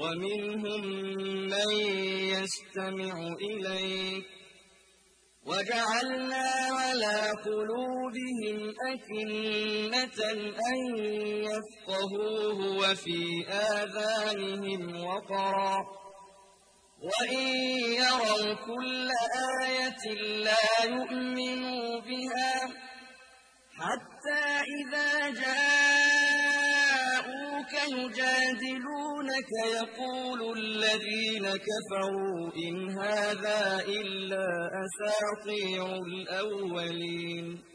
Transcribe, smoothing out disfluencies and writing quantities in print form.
ومنهم من يستمع إليك وجعلنا على قلوبهم أكنة أن يفقهوه وفي آذانهم وقرا وإن يروا كل آية لا يؤمنوا بها حتى إذا جاءوك يجادلونك يقول الذين كفروا إن هذا إلا أساطير الأولين